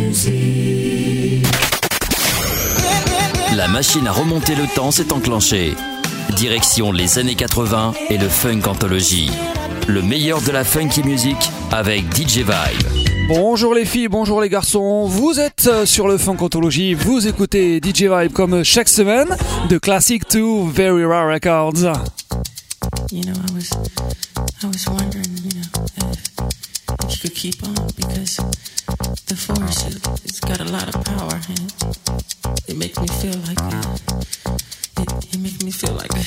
La machine à remonter le temps s'est enclenchée. Direction les années 80 et le Funk Anthology. Le meilleur de la funky music avec DJ Vibe. Bonjour les filles, bonjour les garçons, vous êtes sur le Funk Anthology, vous écoutez DJ Vibe comme chaque semaine, de Classic to Very Rare Records. You know, I was wondering, if you could keep on, because the force, it's got a lot of power, and it makes me feel like it makes me feel like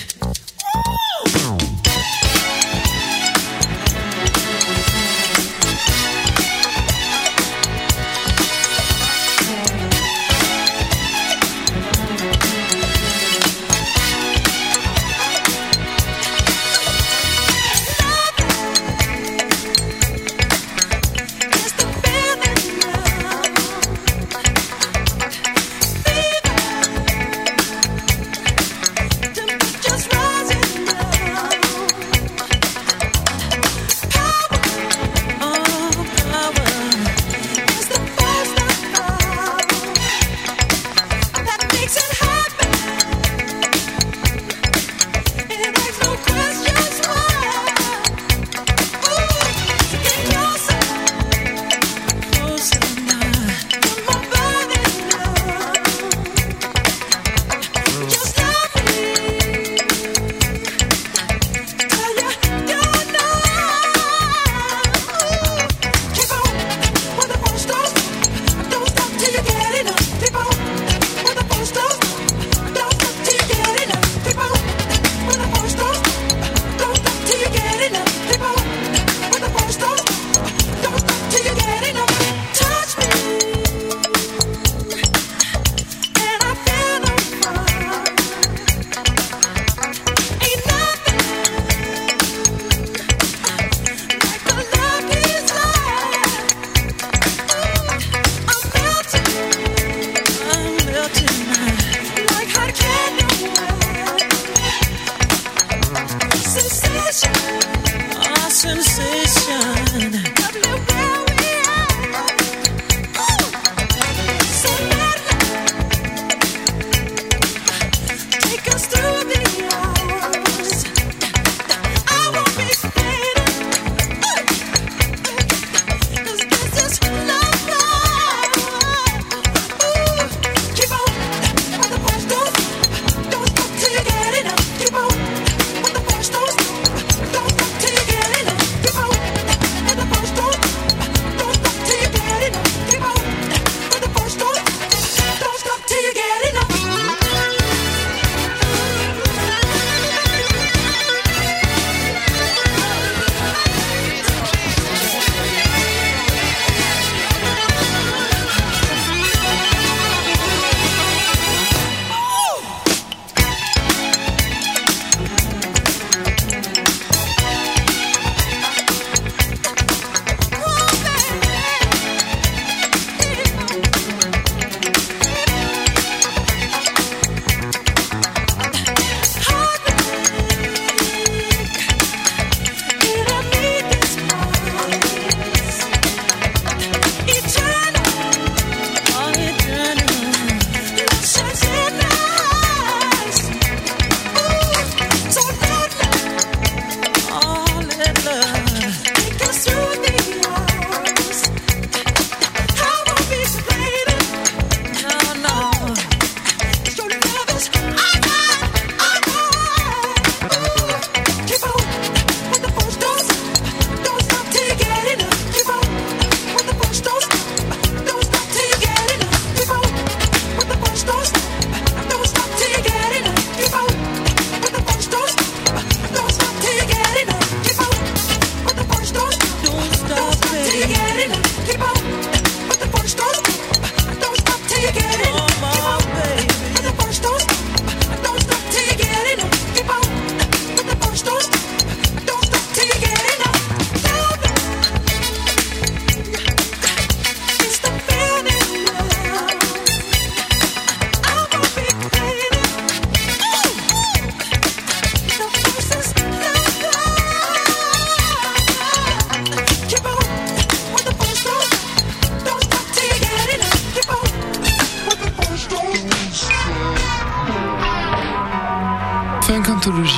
Funkantologie.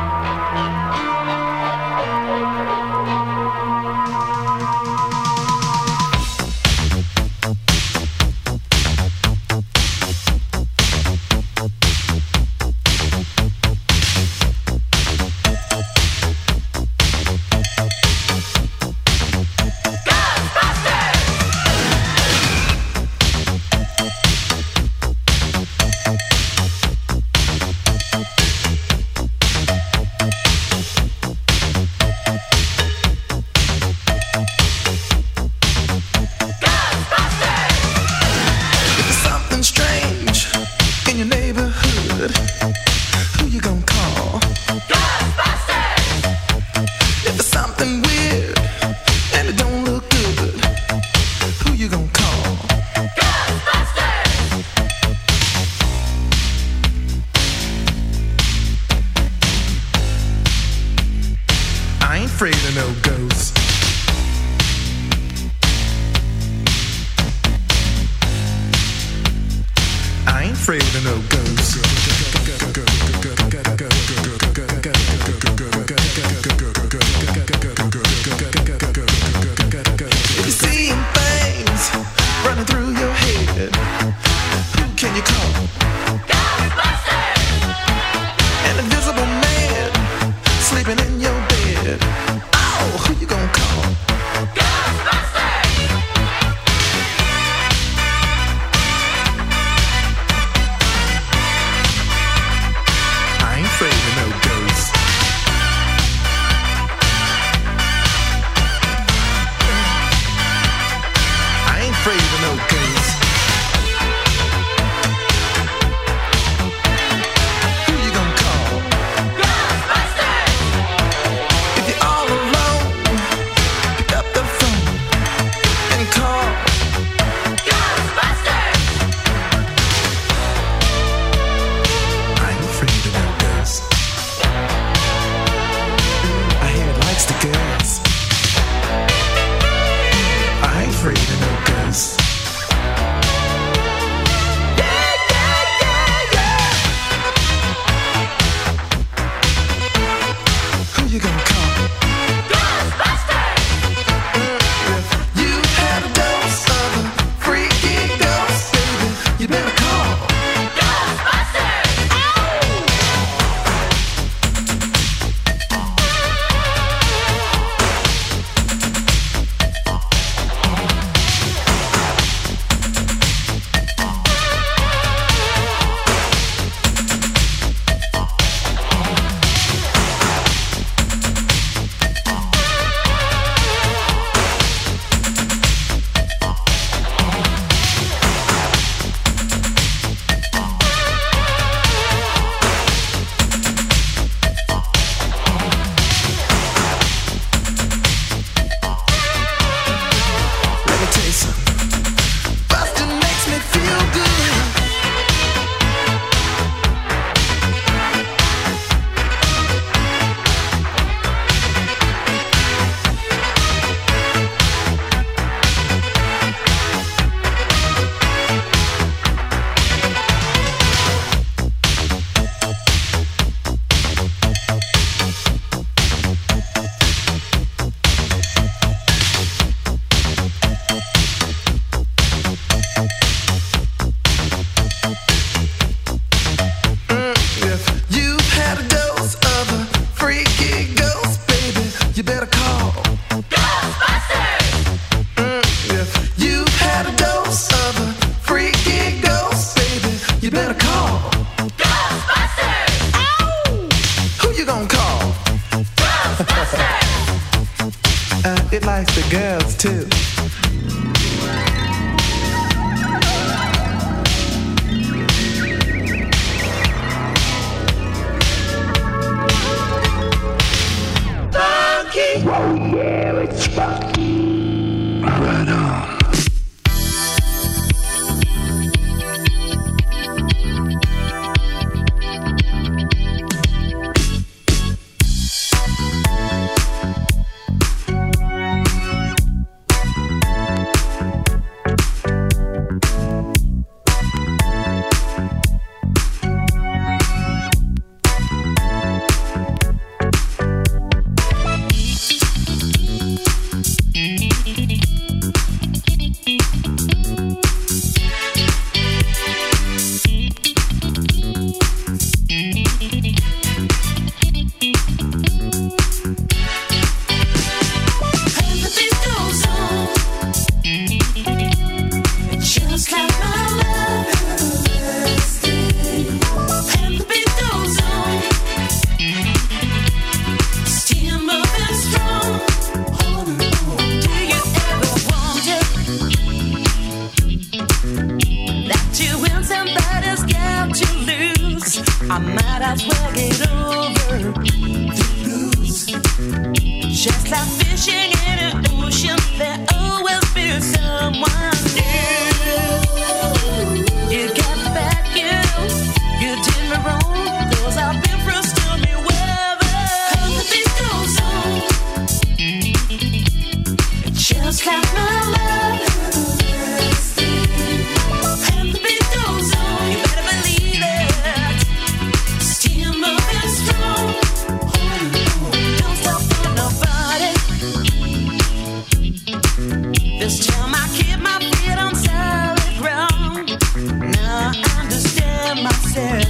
It likes the girls too. Funky. Oh yeah, it's funky. Right on. time I keep my feet on solid ground. Now I understand myself.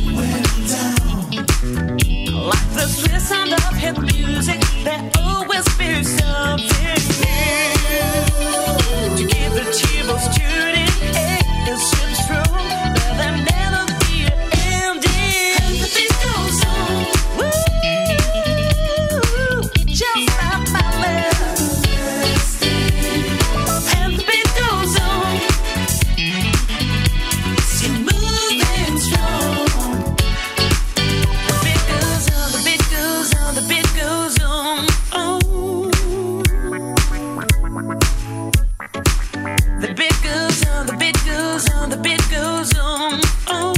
Like the sweet sound of hit music, there always be something new to keep the tables turning. It seems true, but there never be an ending. And the beat goes on, woo, just like my love. And the beat goes on, still moving strong. The beat goes on, the beat goes on, the beat goes on. Oh. The beat goes on, the beat goes on, the beat goes on. Oh.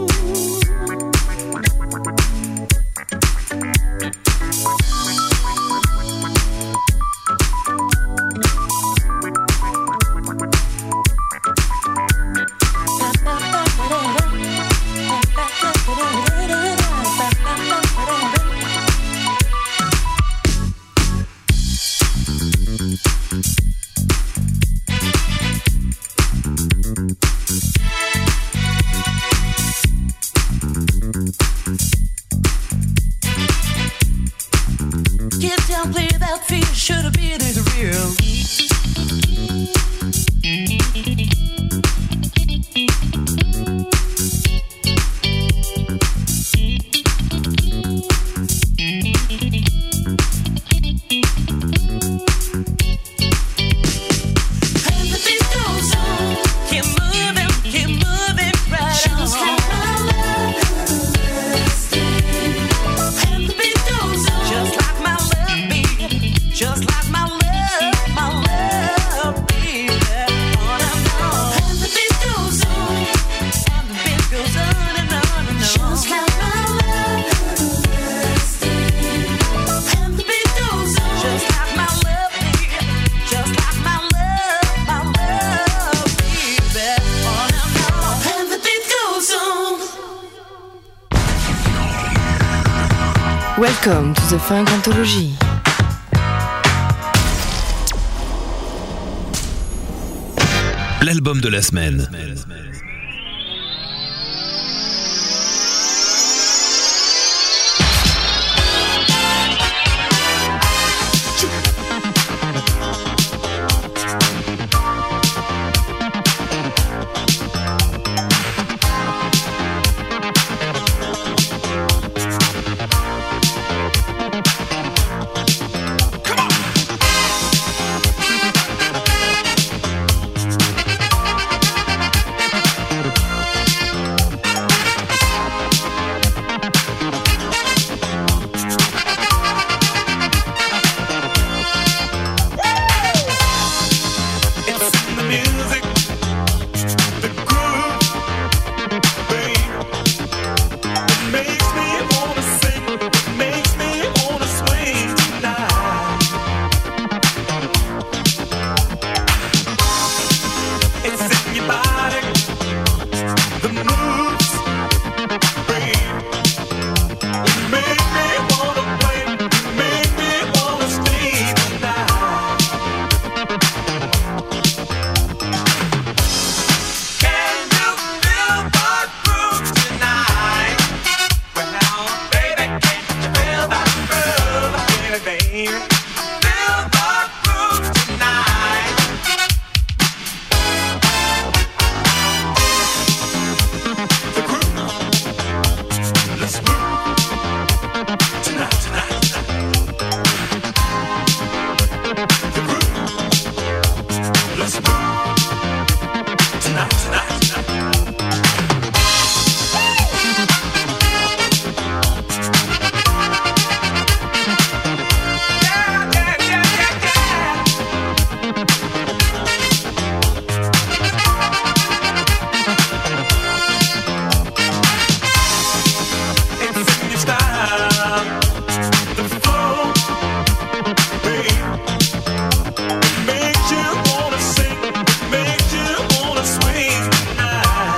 Get down, play that feel, should have been it real. And the beat goes on, keep moving right just on. Like my love. And the beat goes on, just like my love, baby. Just like my love, baby. On and on. And the beat goes on, and the beat goes on and on and on. Just like my love. And the beat goes on, just like my love, baby. Just like my love, baby. On and on. And the beat goes on. Welcome to the Funk Anthology. L'album de la semaine. Makes you wanna sing, makes you wanna swing.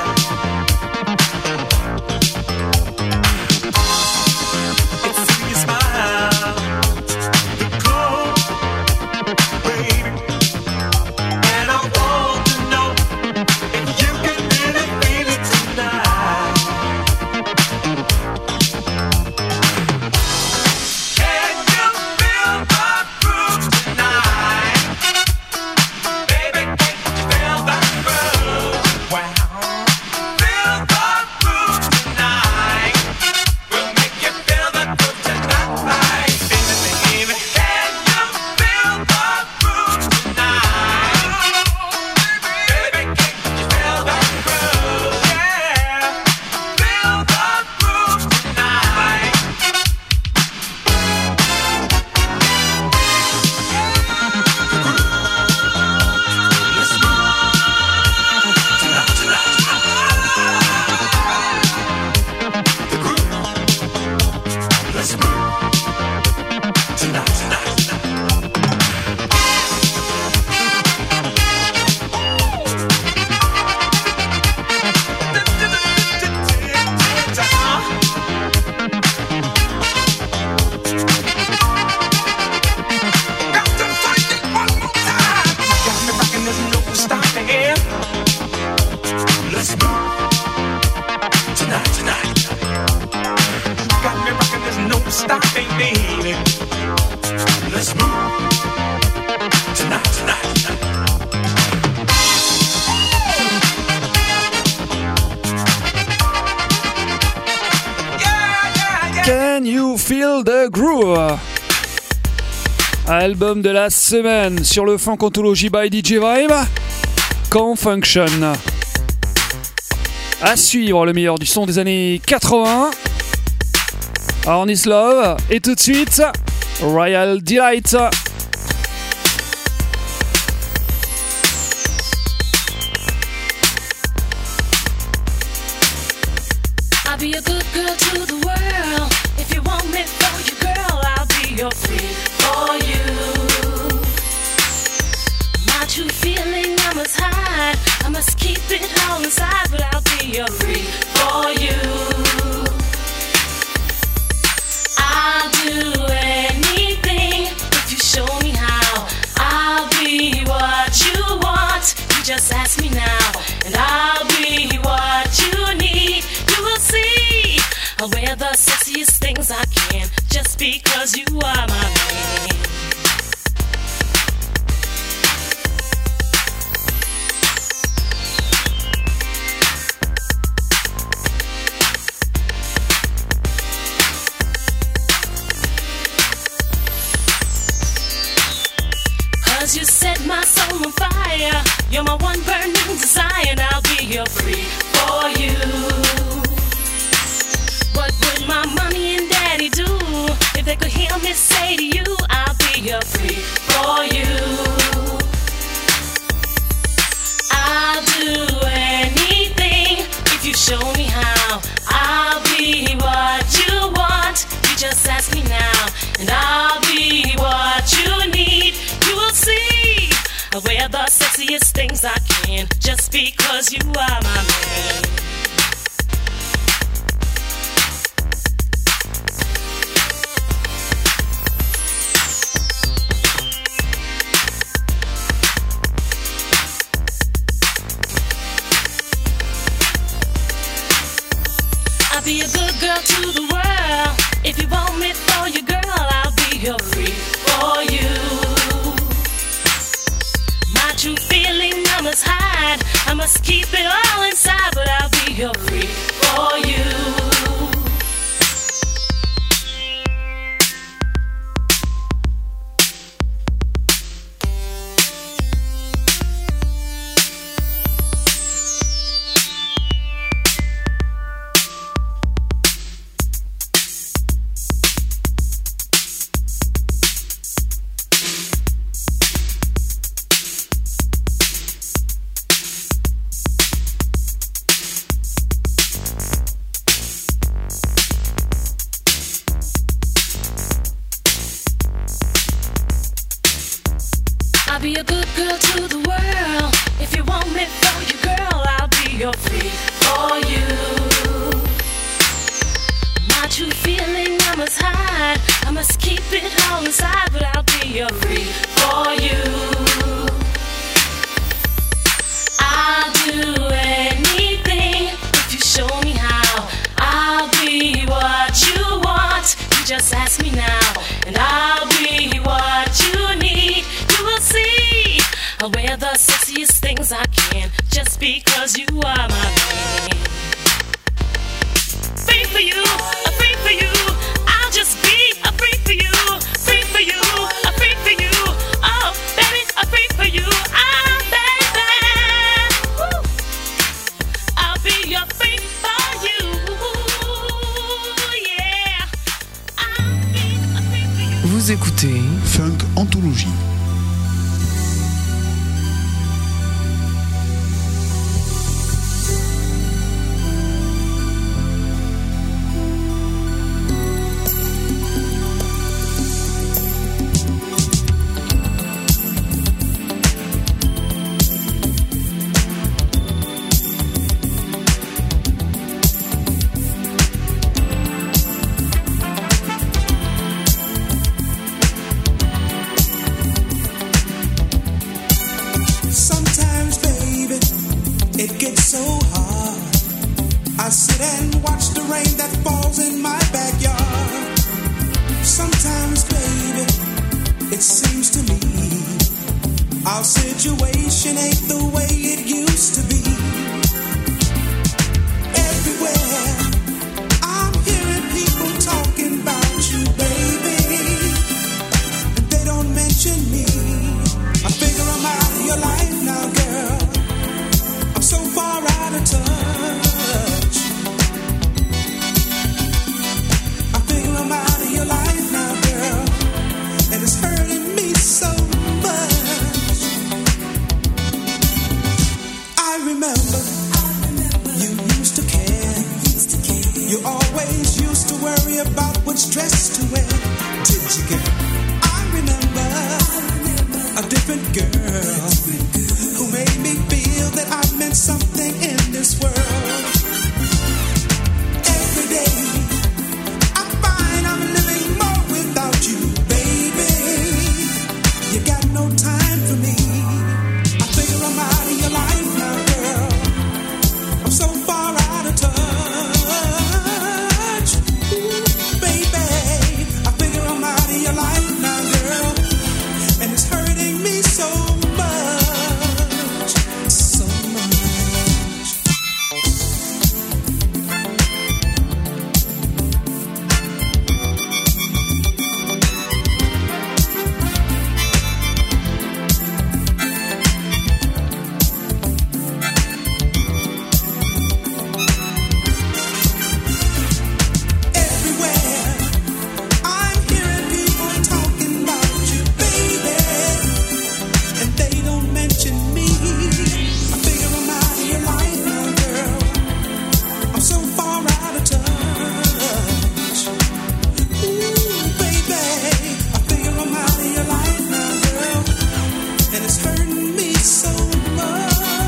Feel the Groove. Album de la semaine sur le Funk Anthology by DJ Vibe, Confunction. À suivre le meilleur du son des années 80, Arnis Love, et tout de suite, Royal Delight. I'll be a good girl to the world. If you want me for you, girl, I'll be your free for you. My true feeling I must hide. I must keep it all inside, but I'll be your free for you. I'll do anything if you show me how. I'll be what you want. You just ask me now, and I'll be what you need. You will see I'll wear the sexiest things I can, just because you are my man. 'Cause you set my soul on fire. You're my one burning desire, and I'll be your free for you. What would my mommy and daddy do if they could hear me say to you, I'll be your free for you. I'll do anything if you show me how. I'll be what you want. You just ask me now, and I'll be what you need. You will see I'll wear the sexiest things I can, just because you are my man. I'll be a good girl to the world. If you want me for your girl, I'll be your free for you. My true feeling I must hide. I must keep it all inside, but I'll be your free for you. I'll be a good girl to the world. If you want me for you, girl, I'll be your free for you. My true feeling I must hide. I must keep it all inside, but I'll be your free for you. I'll do anything if you show me how. I'll be what you want. You just ask me now, and I'll be what you need. You will see I'll wear the sexiest things I can, just because you are my man. Free for you, free for you. I'll just be a free for you, free for you, a free for you. Oh, baby, a free for you. Ah, baby, woo. I'll be your free for you. Yeah, I'll be a free for you. Vous écoutez Funk Anthology. It gets so hard. I sit and watch the rain that falls in my backyard. Sometimes, baby, it seems to me our situation ain't the way it used to be. Everywhere I'm hearing people talking about you. out of touch. I figure I'm out of your life now, girl, and it's hurting me so much. I remember you used to care. You always used to worry about which dress to wear. Did you, girl? I remember a different girl who made me feel that I meant something in this world. Every day I find I'm living more without you, baby. You got no time for me. I figure I'm out of your life now, girl. I'm so far out of touch. Ooh, baby, I figure I'm out of your life now, girl, and it's hurting me so much, so much. Everywhere I'm hearing people talking about you, baby, and they don't mention me. I figure I'm out of your life now, girl. I'm so far out of touch. Ooh, baby, I figure I'm out of your life now, girl, and it's hurting me so much.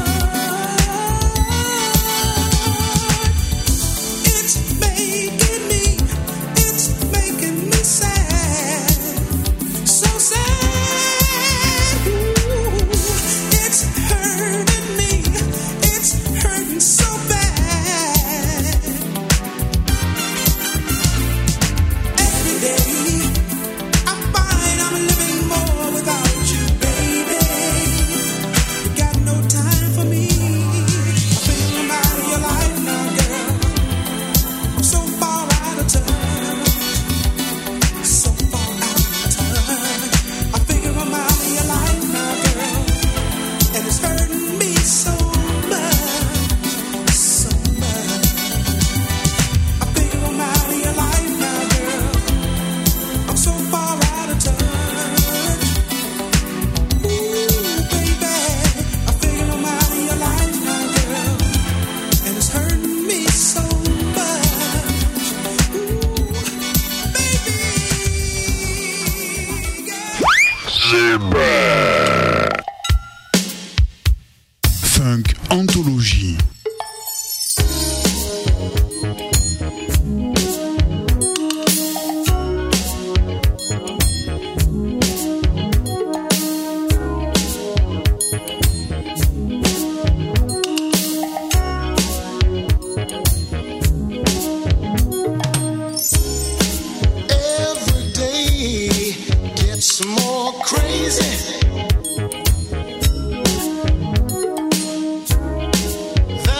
It's making me sad, so sad. Ooh, it's hurting me, it's hurting so bad. Every day I find I'm living more without you, baby. You got no time for me. I feel I'm out of your life now, girl. I'm so far out of touch, so far out of touch. I figure I'm out of your life now, girl, and it's hurting me so much, so much. I figure I'm out of your life now, girl. I'm so far out of touch. Ooh, baby, I figure I'm out of your life now, girl, and it's hurting me so much. Ooh, baby, yeah. Funk Anthologie. Every day gets more crazy.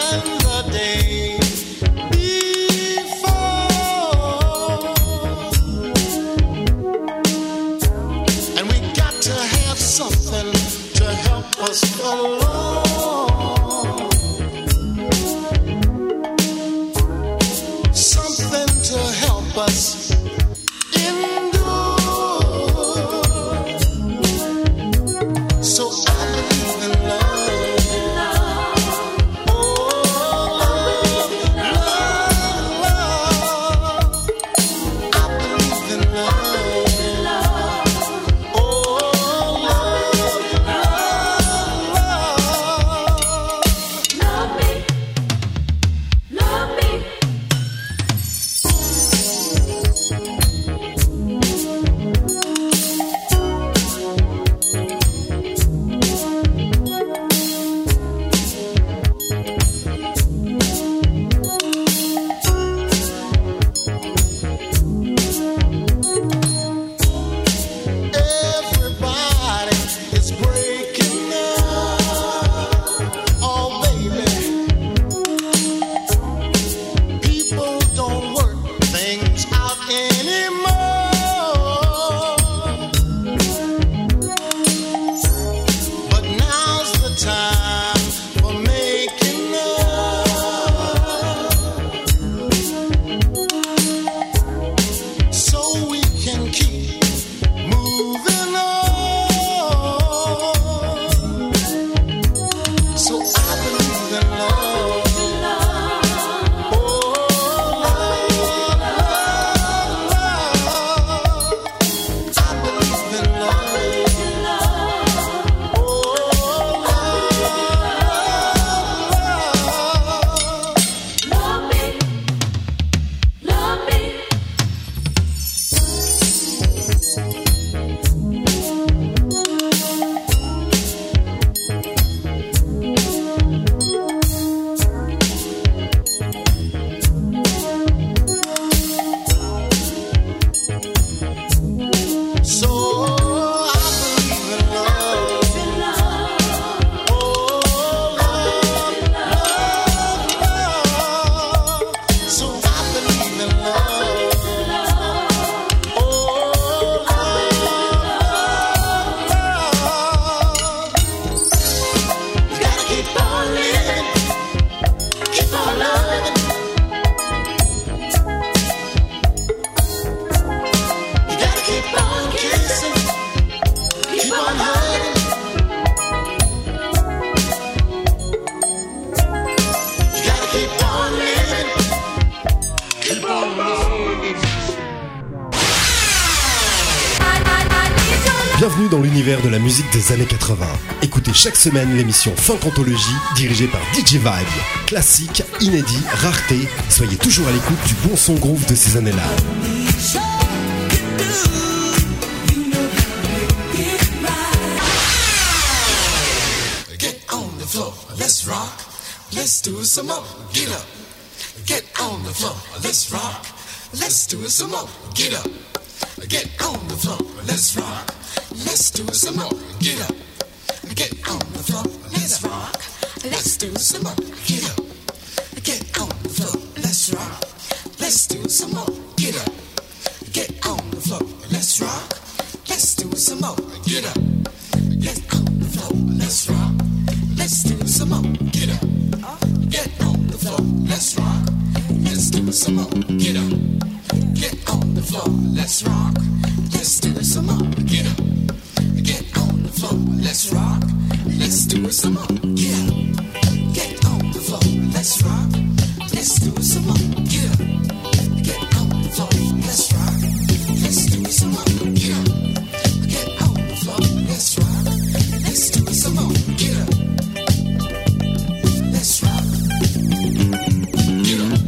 Bienvenue dans l'univers de la musique des années 80. Écoutez chaque semaine l'émission Funk Anthologie dirigée par DJ Vibe. Classique, inédit, rareté, soyez toujours à l'écoute du bon son groove de ces années-là. Get on the floor, let's rock. Let's do it some more. Get up. Get on the floor, let's rock. Let's do it some more. Get up. Get on the floor, let's rock. Let's do it some more. Get up. Get on the floor, let's rock. Let's do it some more. Get up. Get on the floor, let's rock. Let's do it some more. Get up. Get on the floor, let's rock. Let's do it some more. Get up. Get on the floor, let's rock. Let's do it some more. Get up. Get on the floor, let's rock. Let's do it some more. Get up. Get on the floor, let's rock. Let's do it some more. Get up. Get on the floor, let's rock. Let's do it some more. Get up. Get on the floor, let's rock. Let's do it some more. Get up. Get on the floor, let's rock. Let's do it some more. Get up. Get on the floor, let's rock. Let's do it some more. Get up. Let's rock. Get up.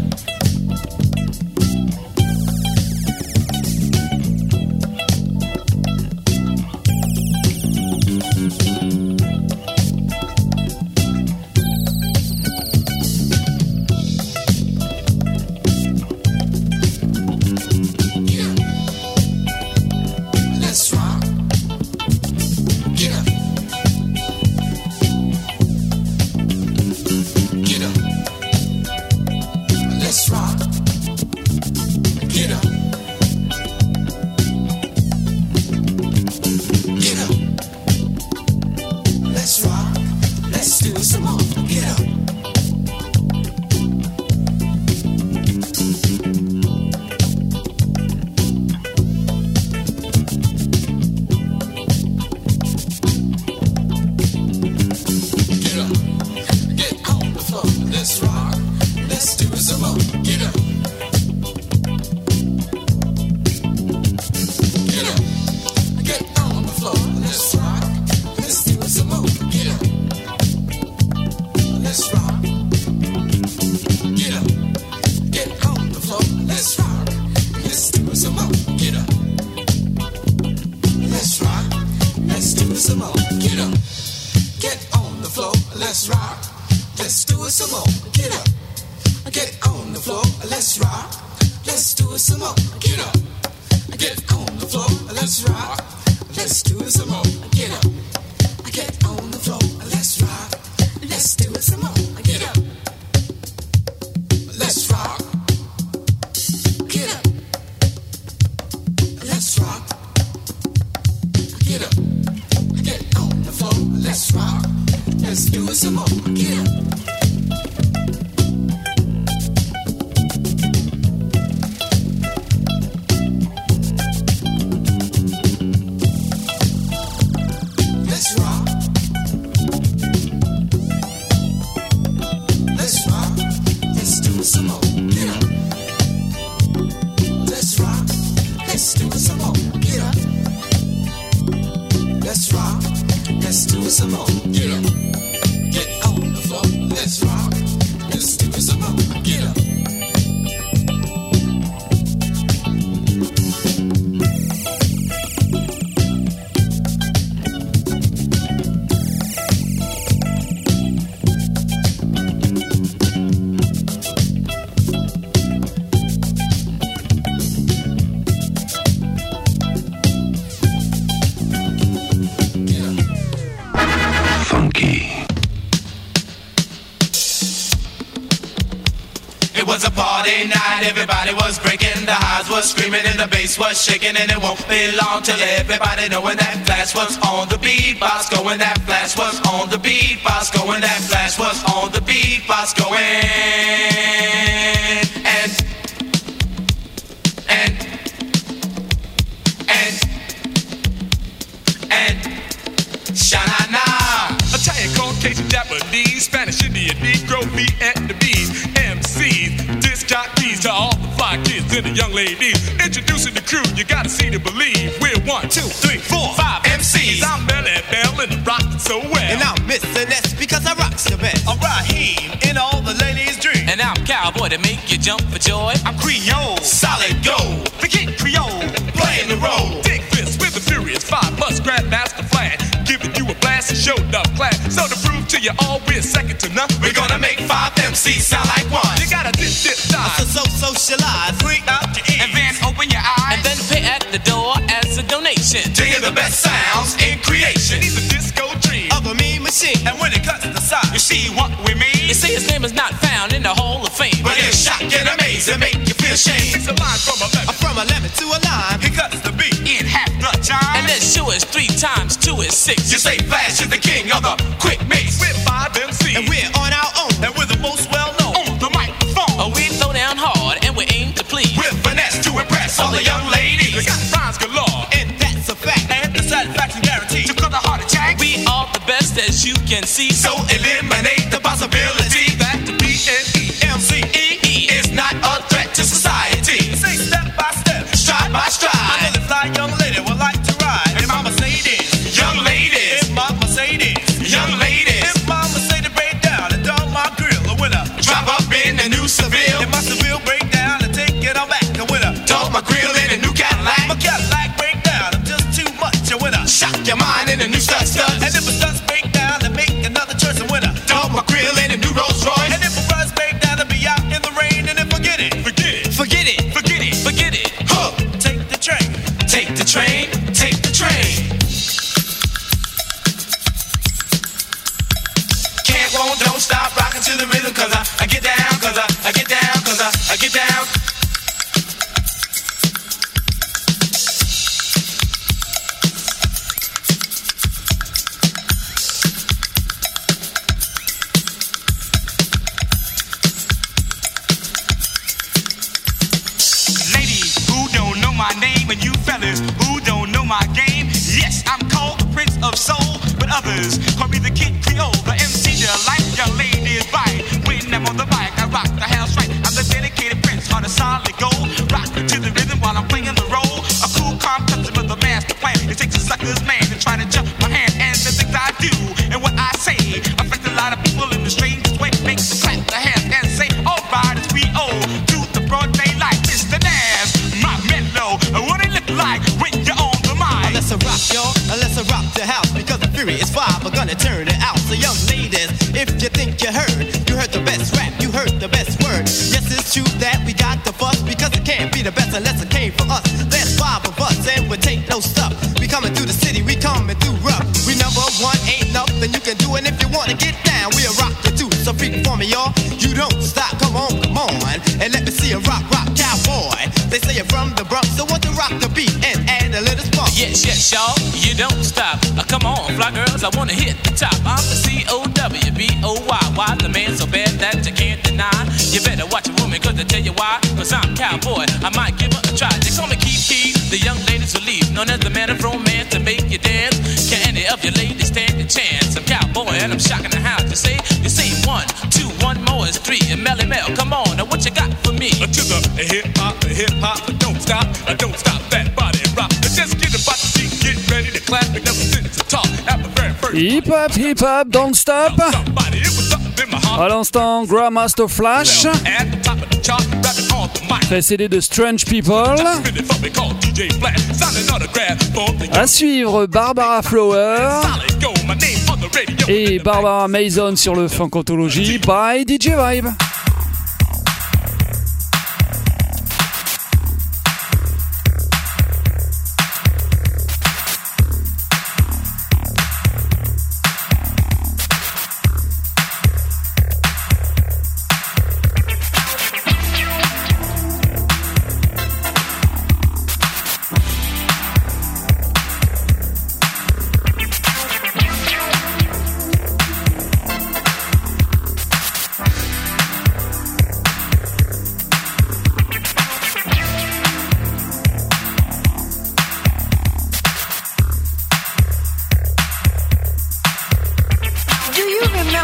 Everybody was breaking, the highs was screaming and the bass was shaking, and it won't be long till everybody knowing that Flash was on the beatbox going, that Flash was on the beatbox going, that Flash was on the beatbox going, and Sha-na-na. Italian, Caucasian, Japanese, Spanish, Indian, Negro, Vietnamese, MCs, disc jockeys, to all the fly kids and the young ladies. Introducing the crew, you gotta see to believe. We're 1, 2, 3, 4, 5 MCs. I'm Belly Bell and rockin' so well. And I'm Mr. Ness because I rocks the best. I'm Raheem in all the ladies' dreams. And I'm Cowboy to make you jump for joy. I'm Creole, solid gold. The Kid Creole, playing the role. Dig this with the Furious 5 plus Grandmaster Flash, giving you a blast and showed up class. So to prove to you all we're second to none, we're gonna make 5 MCs sound like one. You gotta dip, dive. So socialize, freak out your ears, and then open your eyes, and then pay at the door as a donation to hear the best sounds in creation. He's a disco dream of a mean machine, and when it cuts the side, you see what we mean. You see his name is not found in the Hall of Fame, but he'll shock and amaze and make you feel shame. It's a line from 11 to a line. He cuts the beat in half the time, and then sure is 3 times 2 is 6. You say Flash is the king of the quick mix. We're 5 MCs, and we're on our own, and we're the most well known on the microphone. We throw down hard and we aim to please with finesse to impress all the young ladies. We got rhymes galore, and that's a fact, and the satisfaction guaranteed. To cut the heart attack, we are the best as you can see. So eliminate the possibility that the BNEMCE is not a threat to society. Say step by step, stride by stride. I know the fly young lady would like to ride in my Mercedes. Young ladies, in my Mercedes. Young ladies, if my Mercedes break down and down my grill, a winner. Drop up in the new Seville. If my Seville break down and take it on back, a winner. Dump my grill in a new Cadillac. My Cadillac break down, I'm just too much, a winner. Shock your mind in a new studs. And if a studs break down and make another choice, a winner. Dump my grill in a new Rolls Royce. And if a runs break down, I'll be out in the rain. And then forget it, forget it, forget it, forget it, forget it. Huh. Take the train, take the train, take the train. Can't, won't, don't stop rocking to the rhythm, cause I get down, cause I get down, cause I get down. My name and you fellas who don't know my game. Yes, I'm called the Prince of Soul, but others call me the Kid Creole, the MC to life. Young ladies right when I'm on the mic, I rock the house right. I'm the dedicated prince, heart of solid gold, rocking to the rhythm while I'm playing the role. A cool, calm customer, the master plan. It takes a sucker's man to try to jump my hand, and the things I do and what I say affect a lot of people in the strangest way. Makes them clap their hands and say, "All right, it's we owe to the broad daylight, Mr. Nash." What it look like when you're on the mic? Let's rock, y'all. Let's rock the house because the Furious 5 are gonna turn it out. So young ladies, if you think you heard the best rap, you heard the best word. Yes, it's true that we got the fuss because it can't be the best unless it came from us. There's 5 of us and we take no stuff. We coming through the city, we coming through rough. We number 1, ain't nothing you can do, and if you wanna get down, we'll rock you too. So freak for me, y'all. You don't stop, come on, and let me see a rock, cowboy. They say you're from the Bronx, so want to rock the beat and add a little spunk. Yes, y'all, you don't stop. Come on, fly girls, I wanna hit the top. I'm the COWBOY, the man so bad that you can't deny. You better watch your woman, cause I tell you why. Cause I'm cowboy, I might give her a try. They call me Kiki, the young ladies who leave, known as the man of romance to make you dance. Can any of you ladies stand a chance? I'm cowboy and I'm shocking the house. You say 1, 2, 1 more is 3. And Melly Mel, come on, now what you got for me? To the hip-hop, don't stop that body rock. Just get about the beat, get ready to clap, and never sit to talk. At the very first hip hop, don't stop. À l'instant, Grandmaster Flash, précédé de Strange People. À suivre, Barbara Flower et Barbara Mason sur le Funkology by DJ Vibe.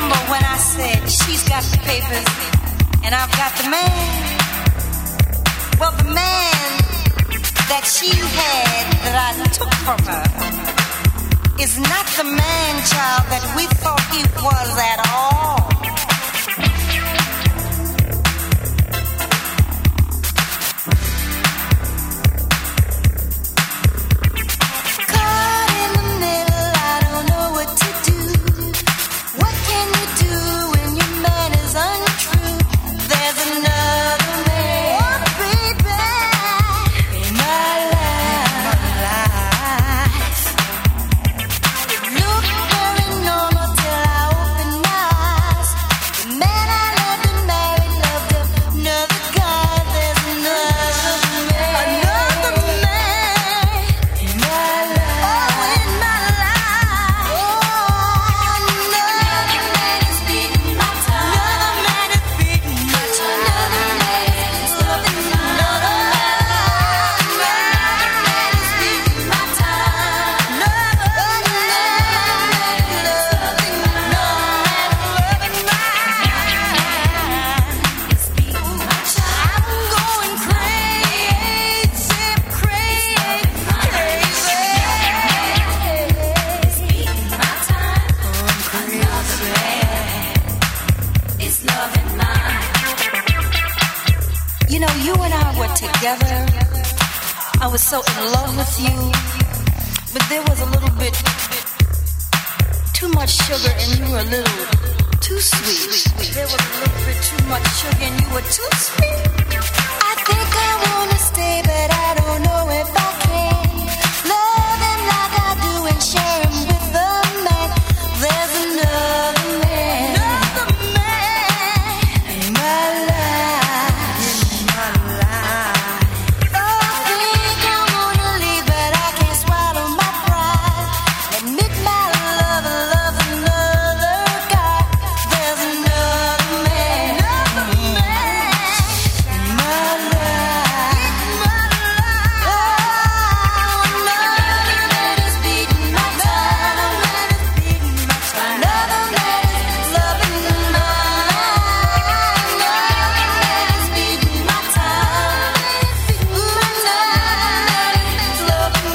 She's got the papers and I've got the man. Well, the man that she had that I took from her is not the man, child, that we thought he was at all. Caught in the middle, I don't know what to do. What can you do when your man is untrue? There's another man, oh, baby, in my life. It looked very normal till I opened my eyes. The man I loved and married loved another guy. There's another man in my life. Oh, in my life. Oh, another man is beating my time. Another man is beating my time. Another man is loving another man is beating my time. Another man is loving it's beating my time. I'm going crazy, crazy, crazy. It's beating my time. Another man is loving mine. You know, you and I were together. I was so in love with you, but there was a little bit too much sugar and you were a little too sweet. There was a little bit too much sugar and you were too sweet. I think I wanna stay, but I don't know if I can. Love him like I do and share him with the man. There's another man in my life. Oh, I think I wanna leave, but I can't swallow my pride. Admit my love another guy. There's another man in my life. Oh, another man is beating my time. Another man is loving mine. Another man is beating my time. Another man is loving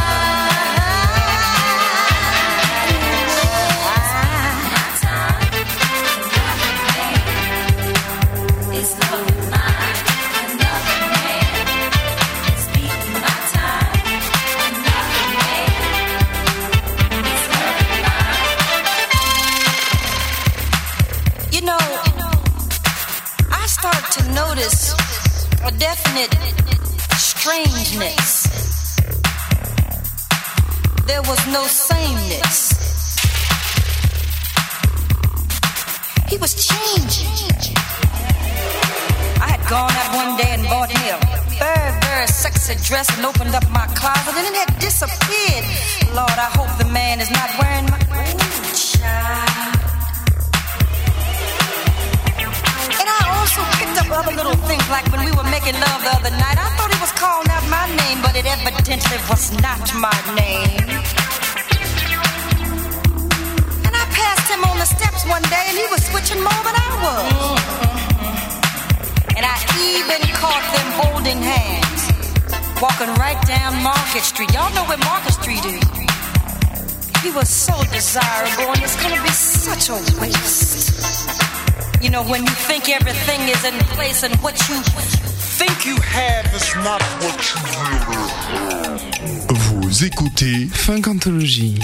It's loving mine. Another man is beating my time. Another man is loving mine. You know, I start to notice a definite strangeness. There was no sameness. He was changing. I had gone out one day and bought me a very, very sexy dress and opened up my closet and it had disappeared. Lord, I hope the man is not wearing my child. And I also picked up other little things like when we were making love the other night. I thought he was calling out my name, but it evidently was not my name. And I passed him on the steps one day and he was switching more than I was. And I even caught them holding hands, walking right down Market Street. Y'all know where Market Street is. He was so desirable and it's gonna be such a waste. You know, when you think everything is in place and what you think you have is not what you really have. Vous écoutez Funkantologie.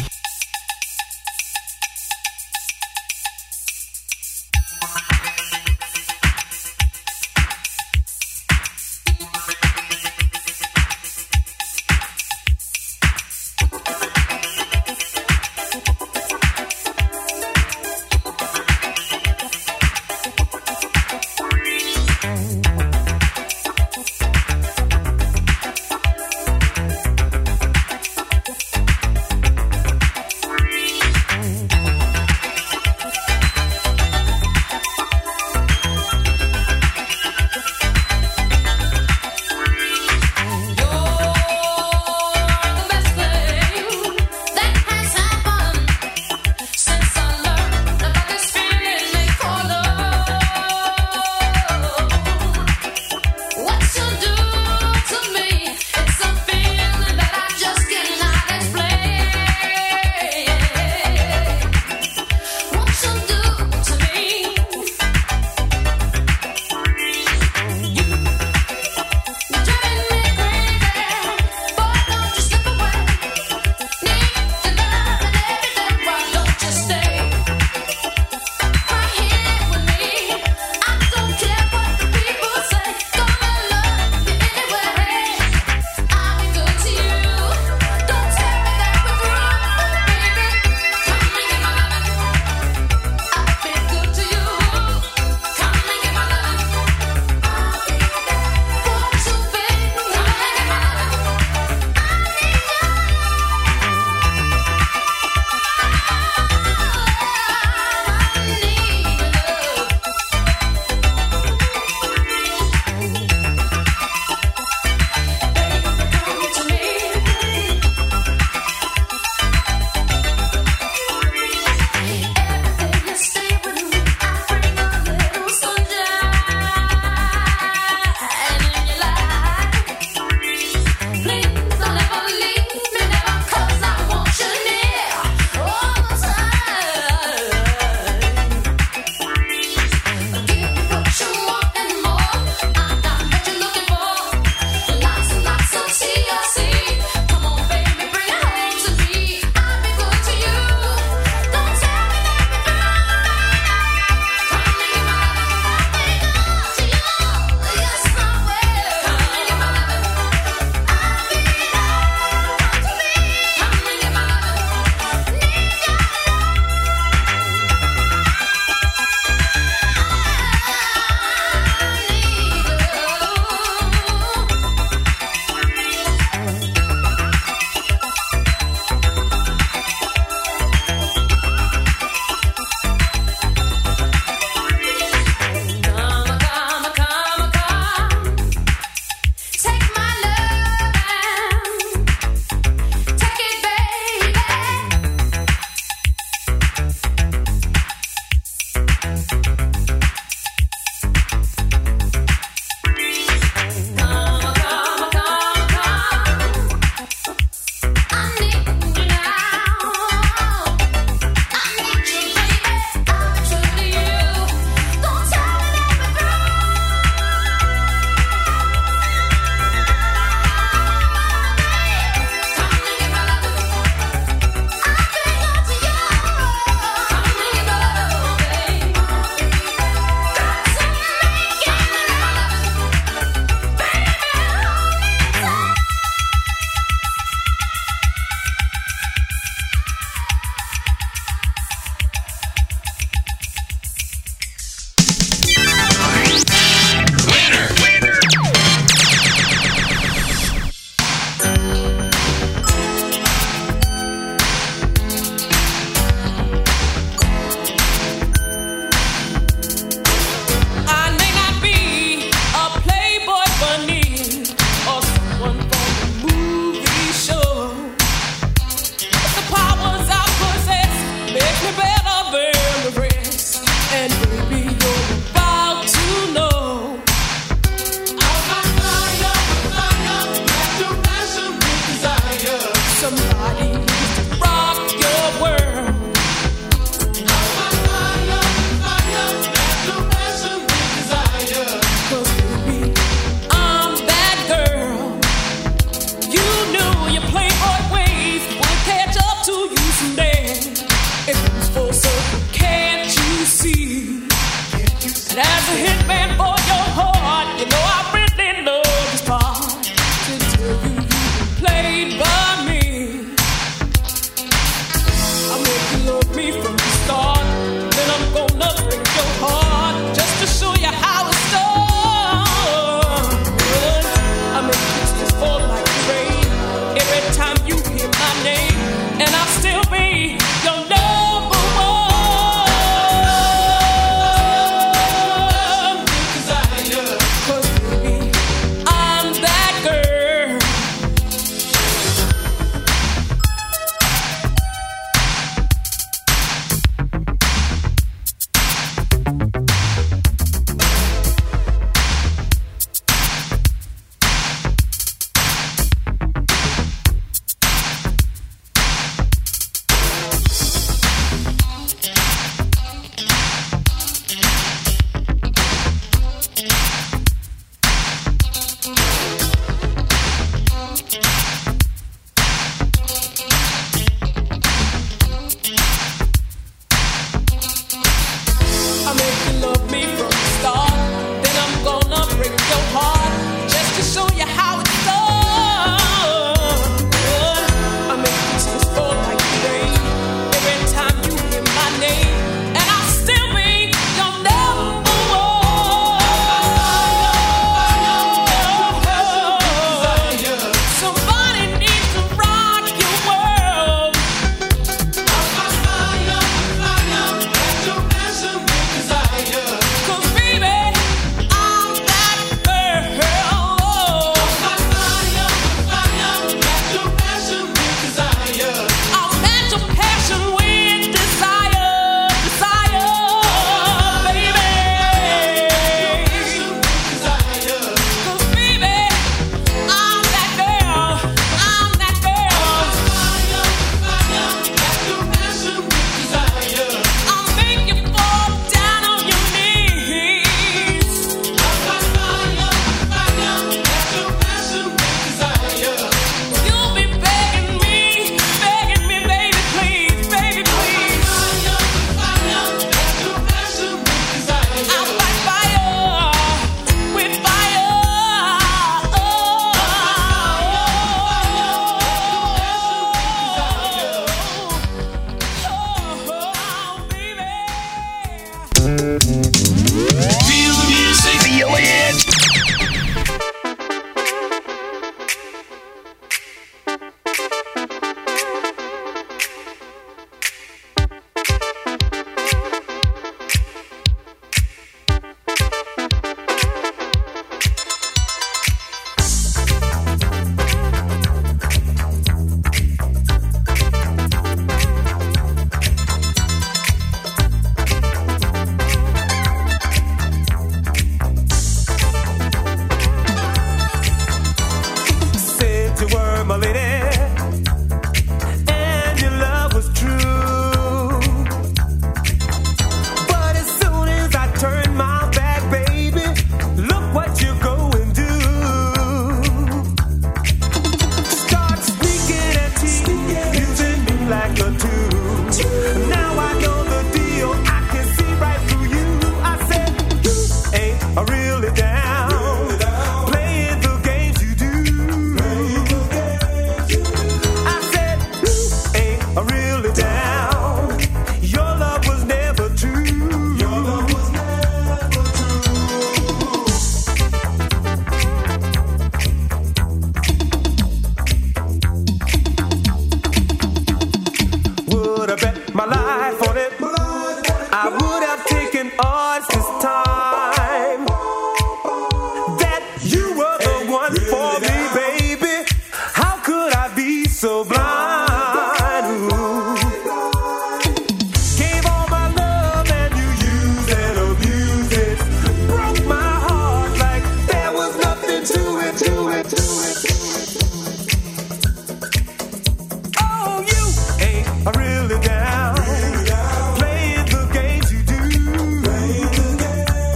Playing the games you do.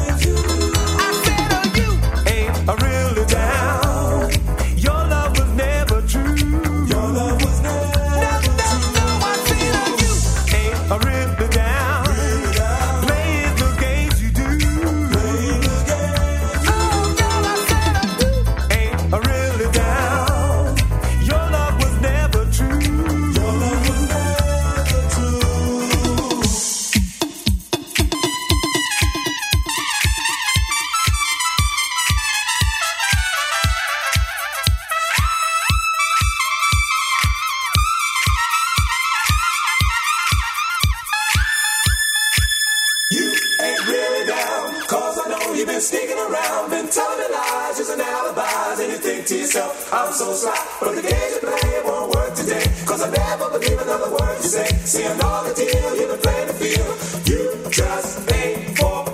sneaking around, been telling me lies, using alibis, and you think to yourself, I'm so sly, but the game you play won't work today, cause I never believe another word you say. See, I know the deal you've been playing the field, you just ain't for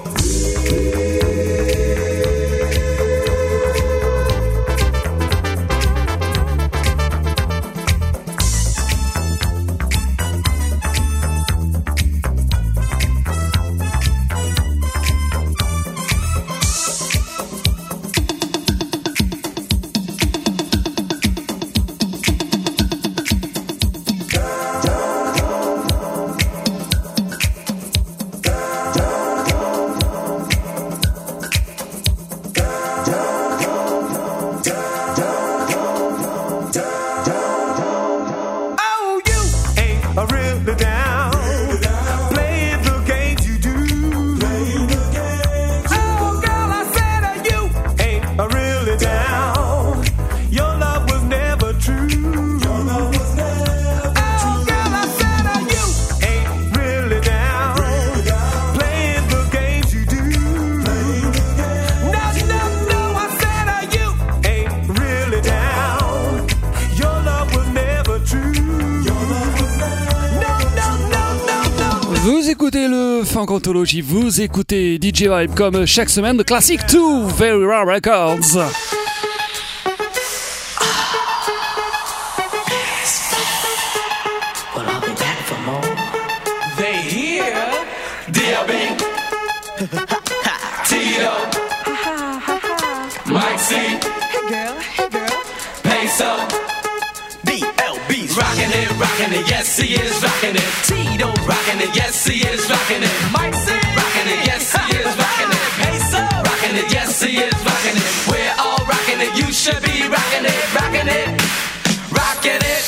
Anthology, vous écoutez DJ Vibe comme chaque semaine de Classic 2 Very Rare Records. Well, I'll be back for more. They here, D.O.B. Tito, Mike C. Hey girl, Peso, B.L.B.'s rockin' it, yes he is rockin' it. Tito's rockin' it, yes he is rockin' it. Mike C. rockin' it, yes he is rockin' it. Peso, rockin' it, yes he is rockin' it. We're all rockin' it, you should be rockin' it, rockin' it, rockin' it.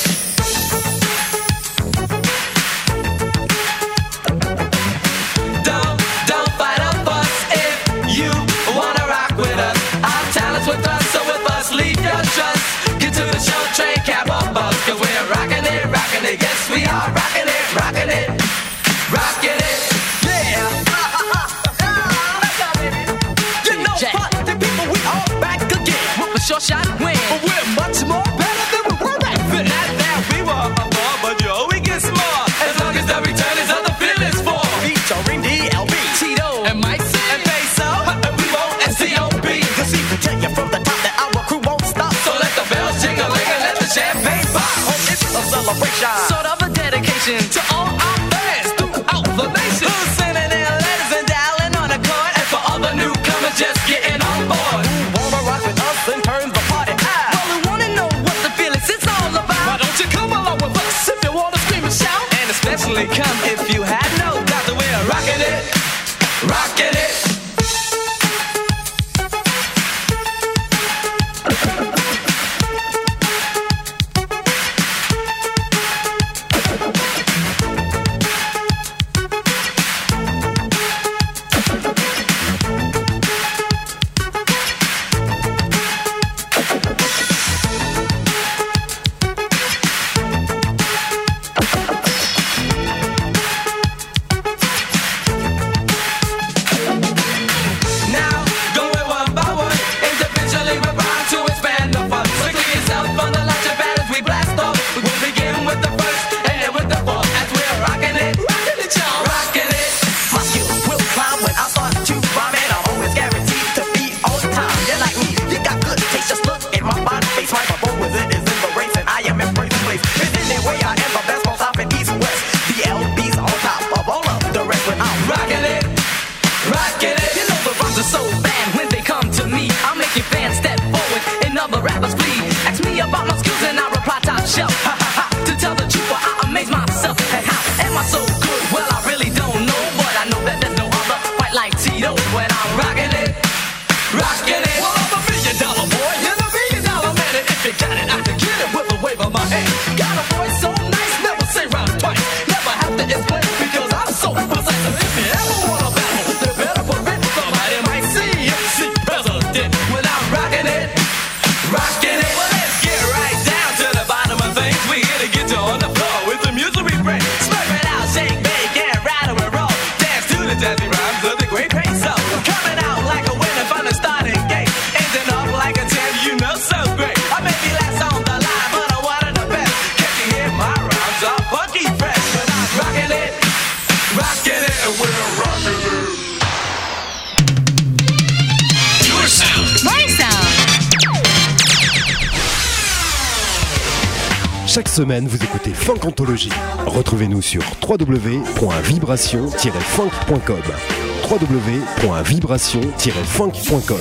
Don't fight a fuss if you wanna rock with us. Our talent's with us, so with us, leave your trust. Get to the show, train, cab, or bus, cause we're rockin' it, yes we are rockin' it, rockin' it, rockin' it, yeah. You know what, the people, we all back again with a short shot win, but we're much more better than we were back then. Not that we were before, but yo, we get smart, as long as the return is of the feelings for. Featuring D.L.B., Tito, and Mike C, and Peso, and we won't S.C.O.B. Cause he can tell you from the top that our crew won't stop. So let the bells jingle and let the champagne pop. Oh, it's a celebration, sort of a dedication to all our fans throughout the nation, who's sending in letters and dialing on a card, and for all the newcomers just getting on board, who wanna rock with us and turn the party out. Well, we wanna know what the feelings it's all about. Why don't you come along with us if you wanna scream and shout, and especially come if you had no doubt that we're rocking it, rocking it. Chaque semaine, vous écoutez Funk Anthology. Retrouvez-nous sur www.vibration-funk.com www.vibration-funk.com.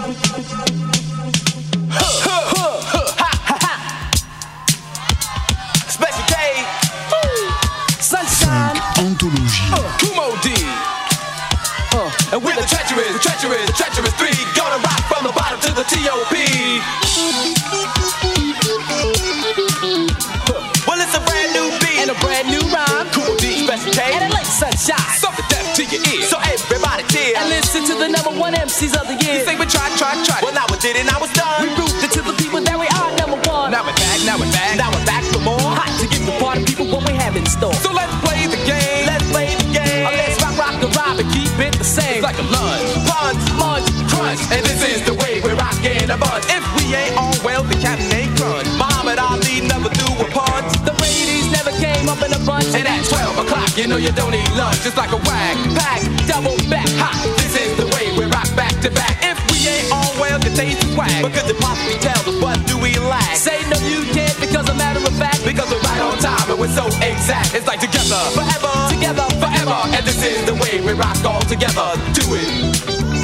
Anthologie. Kumo D. And with the treacherous three, gonna rock from the bottom to the T.O.P. Well, it's a brand new beat and a brand new rhyme. Kumo D, Special K, and it likes sunshine. Something deaf to your ear, so everybody cheer and listen to the number one MCs of the year. You say we try. Well, now we did it, now it's done. We proved it to the people that we are number one. Now we're back for more. Hot to give the party people what we have in store. So let's play the game. Let's rock and rob and keep it the same. It's like a lunge, punch, crunch. And this is the way we're rocking a bunch. If we ain't on, well, the captain ain't crunch. Muhammad Ali never do a punch. The ladies never came up in a bunch. And at 12 o'clock, you know you don't eat lunch. It's like a wag, pack, double back, hot. This is the way we rock back to back. If we ain't on, well, the taste is whack. But could you possibly tell us what do we lack? Say no, you can't, because a matter of fact, because we're right on time and we're so exact. It's like together, forever, and this is the way we rock all together. Do it.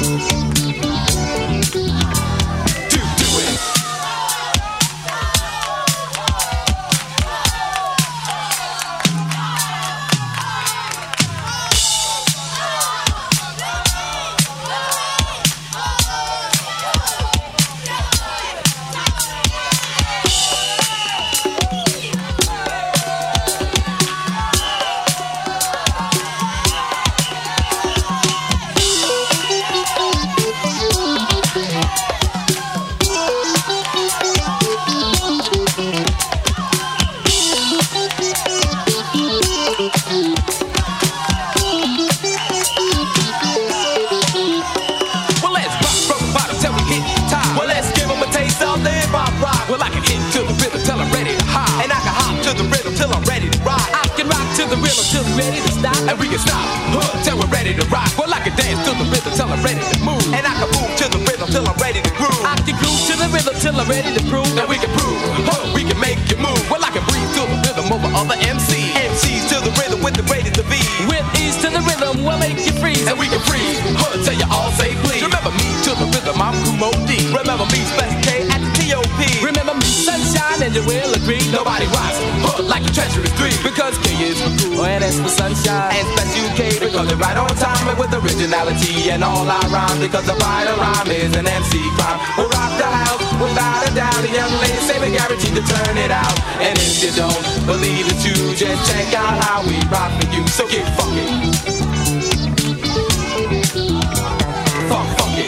Do it. Ready to stop, and we can stop till we're ready to rock. Well, I can dance to the rhythm till I'm ready to move, and I can move to the rhythm till I'm ready to groove. I can groove to the rhythm till I'm ready to prove that we can prove, we can make you move. Well, I can breathe to the rhythm over other MCs to the rhythm with the greatest to be. With ease to the rhythm, we'll make you freeze, and we can freeze till you all say please. Remember me to the rhythm, I'm Kumo D. Remember me, Special K at the T.O.P. Remember me, sunshine, and you will agree. Nobody rocks like a treacherous three, because K is for cool, and S for sunshine, and Special K because they're right on time and with originality and all our rhymes, because the vital rhyme is an MC crime. We'll rock the house without a doubt. The young ladies say we guaranteed to turn it out, and if you don't believe it, you just check out how we rock for you. So get funky, funk it.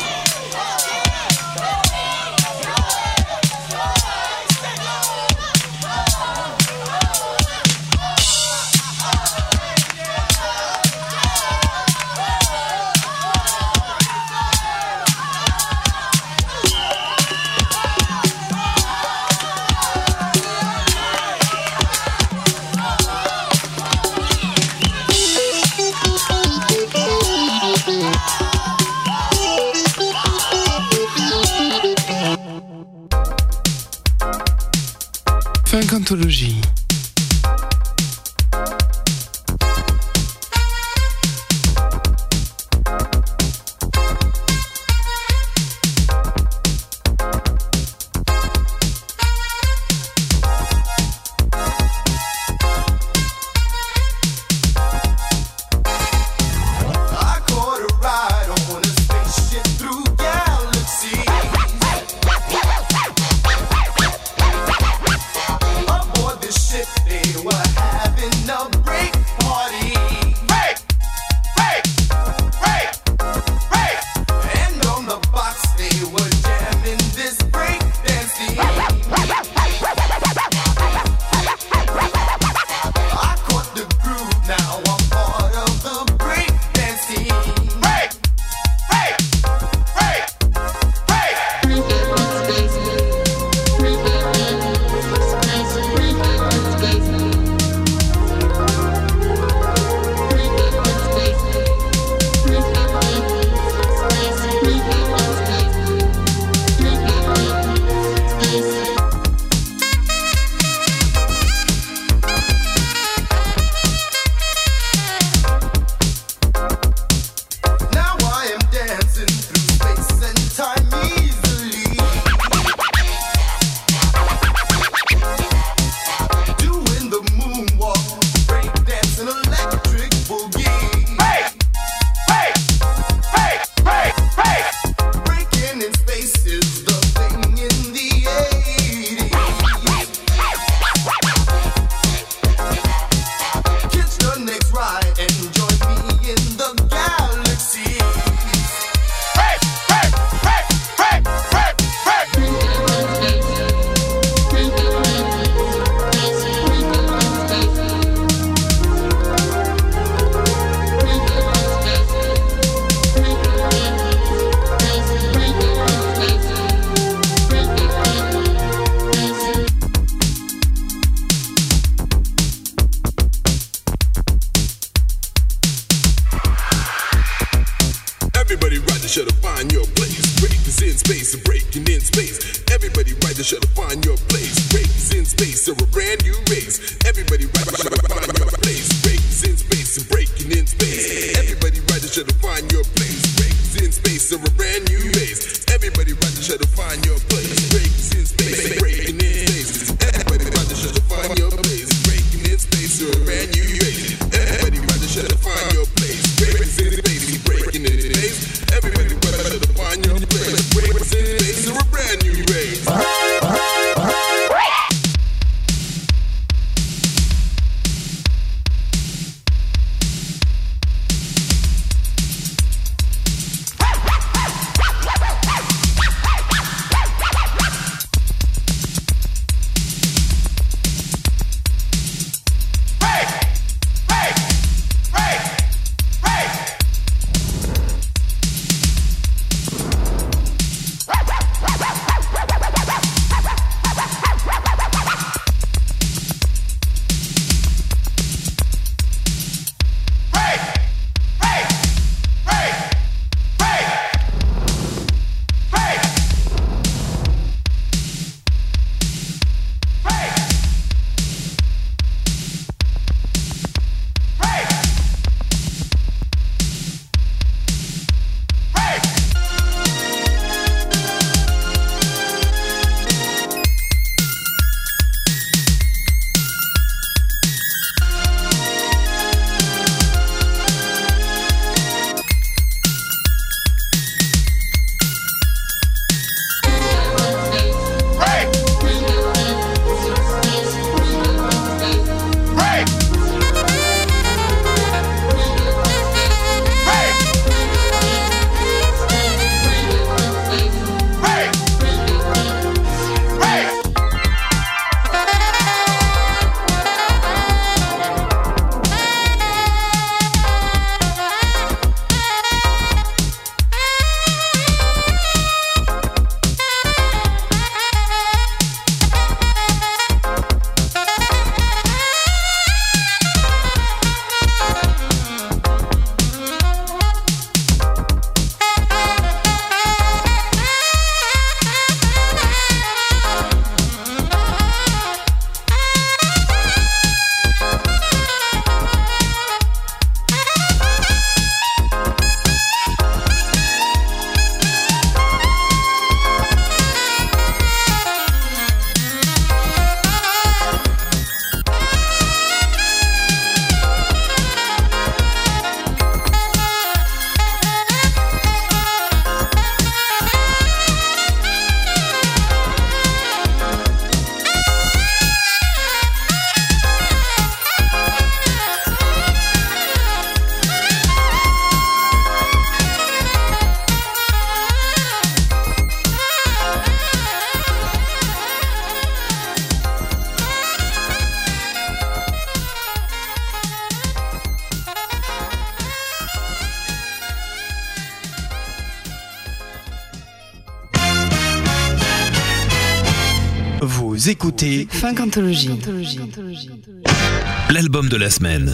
Funk Anthologie. Shit and breaking in space. Everybody ride the shuttle, find your place. Breaks in space are a brand new race. Everybody ride the shuttle, find your place. Breaks in space and breaking in space. Everybody ride the shuttle, find your place. Breaks in space are a brand new race. Everybody ride the shuttle, find your place. Breaks in space and breaking in space. Everybody ride the shuttle, find your place. Breaking in space are a brand new race. Everybody ride the shuttle, find your place. Breaks in space and breaking in space. Everybody ride the shuttle, find your place. Breaks in space are a brand new race. Vous écoutez Funkantologie. L'album de la semaine.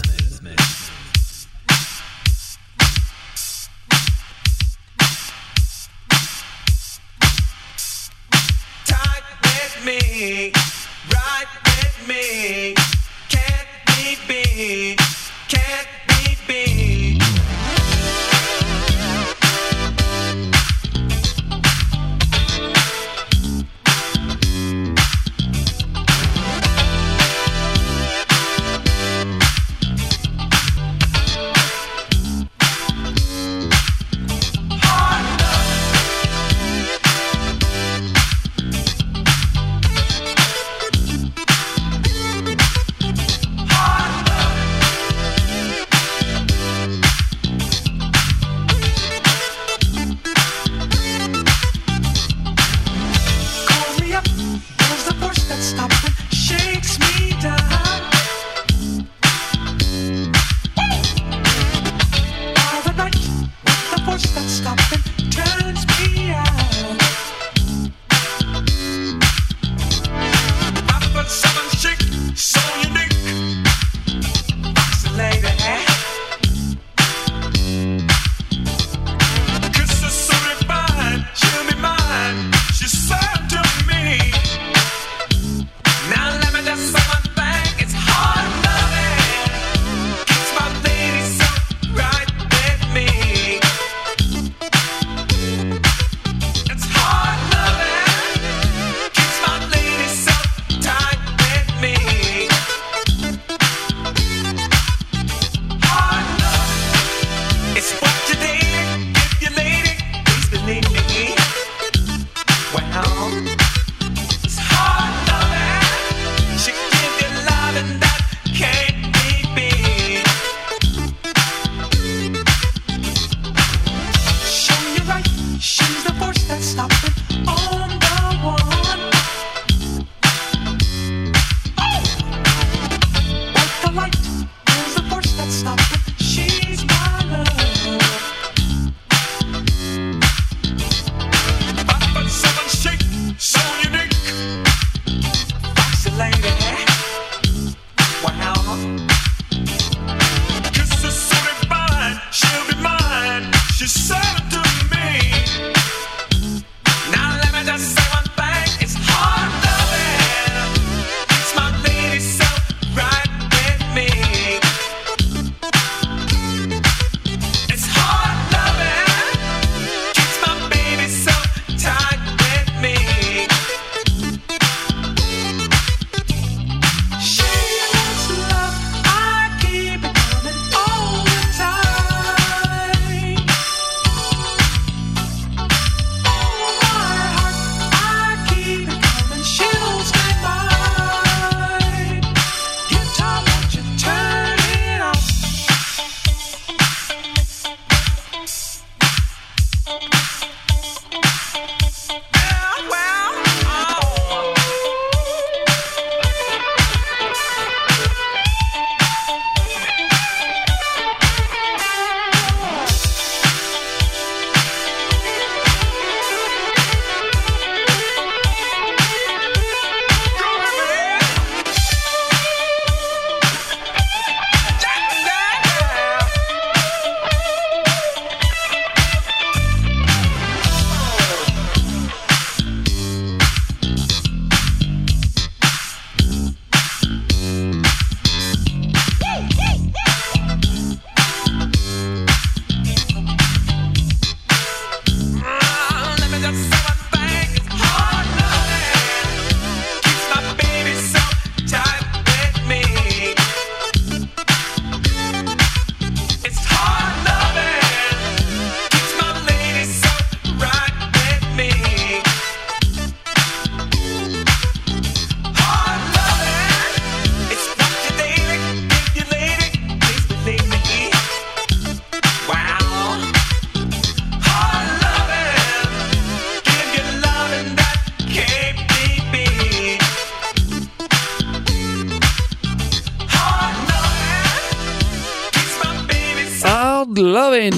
Good Lovin'.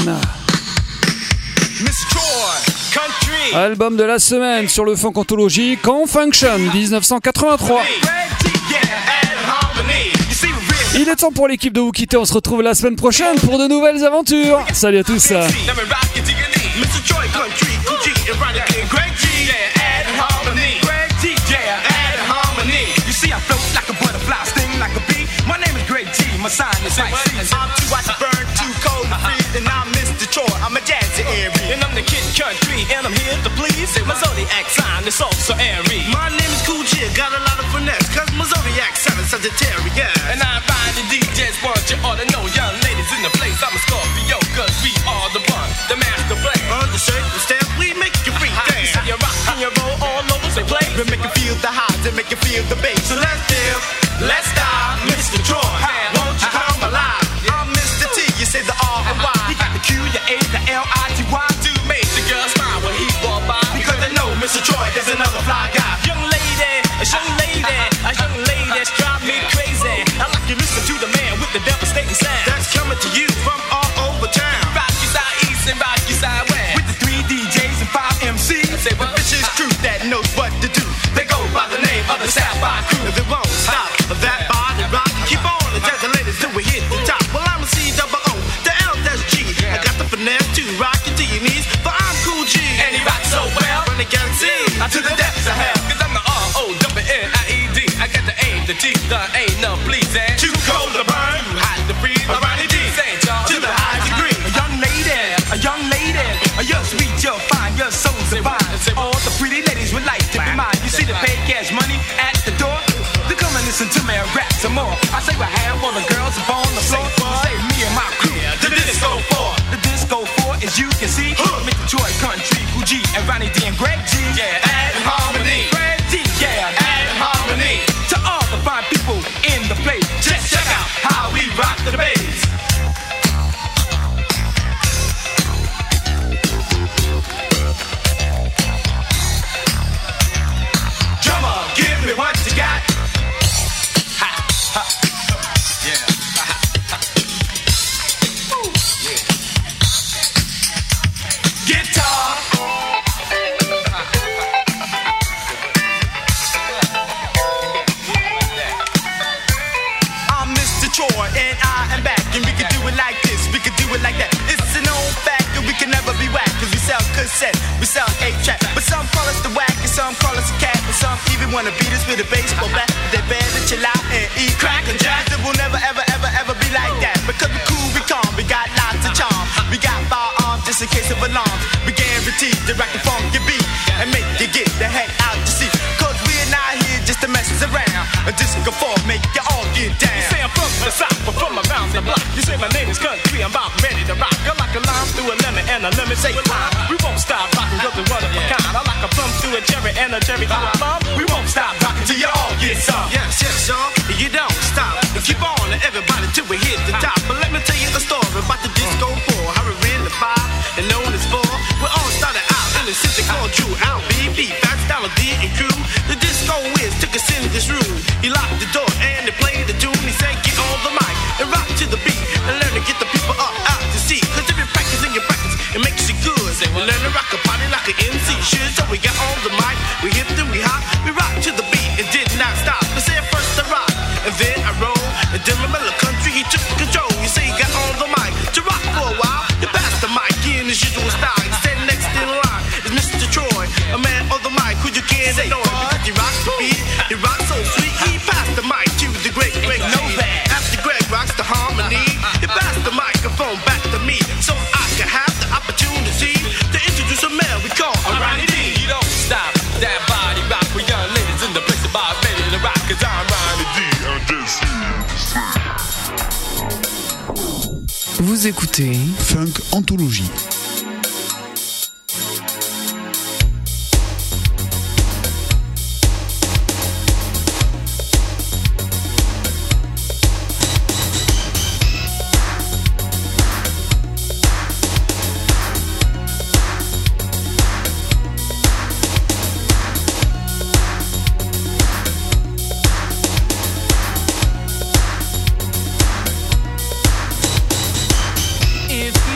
Album de la semaine sur le Funk Anthology, Confunction 1983. Il est temps pour l'équipe de vous quitter, on se retrouve la semaine prochaine pour de nouvelles aventures. Salut à tous. My sign is right. I'm too hot to burn, too cold to freeze, and I'm Mr. Troy. I'm a jazzy airy, and I'm the Kid Country, and I'm here to please. My zodiac sign is also airy. My name is Cool J, got a lot of finesse, cause my zodiac sign is Sagittarius. And I find the DJs want you all to know, young ladies in the place. I'm a Scorpio, cause we are the one, the master play. Under circumstance, we make you freak dance. So you rock and you roll all over the place. We make you feel the highs and make you feel the bass. So let's dance, let's start, Mr. Troy. I'm Mr. T, you say the R and Y. You got the Q, the A, the L-I-T-Y. Do make the girls smile when he walk by, because they know Mr. Troy is another fly guy. Young lady, drive me crazy. I like you listen to the man with the devastating sound that's coming to you from all over town. Rock you side east and rock you side west, with the 3 DJs and 5 MCs. I say, well, this is crew that knows what to do. They go by the name of the Sapphire Crew. They won't stop that body rock. Keep on the jazz ladies till we hit the top. Well, I'm a C-double-O, the L, that's G. I got the finesse to rock you to your knees, but I'm Cool G, and he rocks so well from the galaxy to the depths of hell. Cause I'm the R-O-W-N-I-E-D. I got the A, the T, the ain't no pleasing. Too cold to burn, too hot to breathe. Ronnie D, to the high degree. A young lady, you're sweet, you're fine, you're so divine. All the pretty ladies would like to be mine. You see the paid cash money at the door? They come and listen to me and rap some more. I say we have all the girls up on the floor. Say me and my crew, the Disco 4. The Disco 4, as you can see, Mr. Troy Country, Cool G, and Ronnie D and Greg G. Yeah, add harmony. Greg D, yeah, add harmony. To all the fine people in the place, just check out how we rock the bass. Drummer, give me what you got. And I am back, and we can do it like this, we can do it like that. It's an old fact, and we can never be whack, cause we sell cassette, we sell 8-track. But some call us the whack, and some call us a cat, and some even wanna beat us with a baseball bat. They better chill out and eat crack and jazz. It will never, ever, ever, ever be like that, because we cool, we calm, we got lots of charm. We got firearms just in case of alarms. We guarantee to rock the funky beat, and make you get the heck out to see. Cause we're not here just to mess around. A Disco 4 make you all get down. You say I'm from the south, but from around the block. You say my name is Country, I'm about ready to rock. I like a lime through a lemon and a lemon say pie. We won't stop rocking cause we're one of a kind. I like a plum through a cherry and a cherry through a plum. We won't stop rocking till you all get some. Yes, yes, y'all, you don't stop. And keep on, everybody, till we hit the top. But let me tell you a story about the Disco 4. How we ran the 5 and known as 4. We all started out in the city called Drew. Out BB, Fats, Dollar D, and Crew. The Disco Wiz took us in this room. He locked the door and they played the tune. He said, get on the mic and rock to the beat and learn to get the people up out to see. Cause if you practice and you practice, it makes you good. We learn to rock a party like an MC should. So we got on the mic, we hit and we hop, we rock to the beat and did not stop. We said first I rock and then I roll, and then my mellow country he took control. You say he got on the mic to rock for a while. You passed the mic in his usual style. He said next in line is Mr. Troy, a man on the mic who you can't ignore. Because he rocks the beat, he rocks so sweet. He passed the mic to the great Greg Novak. After Greg rocks the harmony, he passed the microphone back to me, so I can have the opportunity to introduce a man we call Ronnie D. You don't stop that body rock with young ladies in the place about ready to rock. Cause I'm Ronnie D. Vous écoutez Funk Anthology. If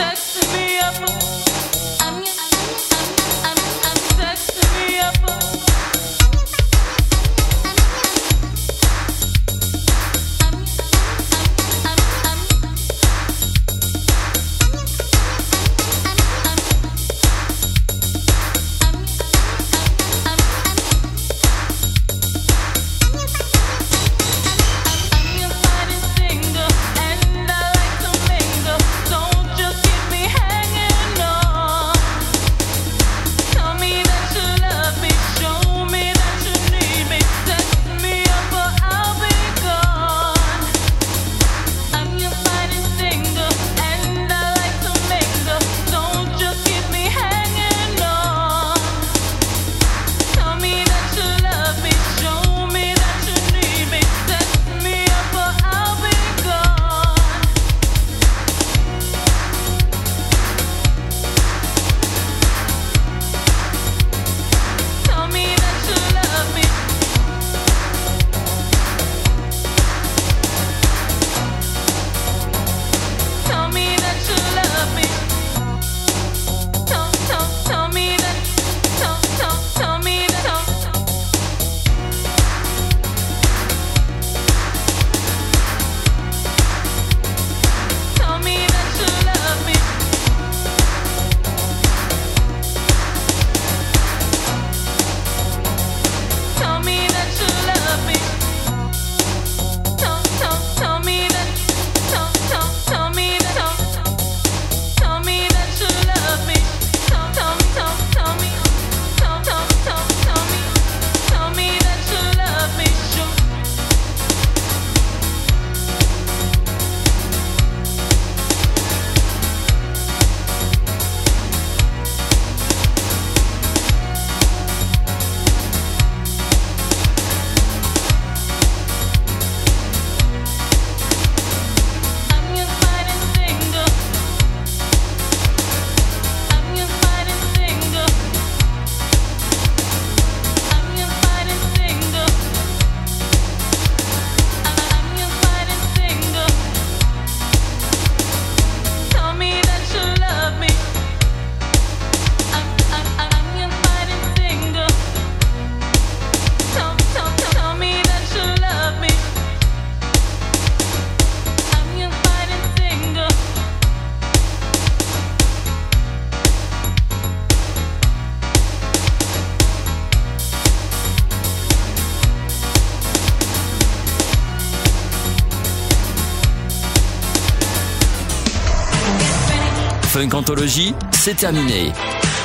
Funk Anthology, c'est terminé.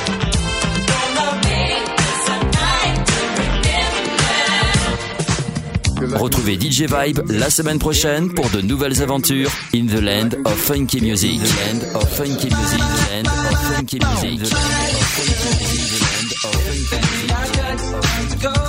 Retrouvez DJ Vibe la semaine prochaine pour de nouvelles aventures in the land of funky music. The land of funky music. The land of funky music. The land of funky music. The land of funky music.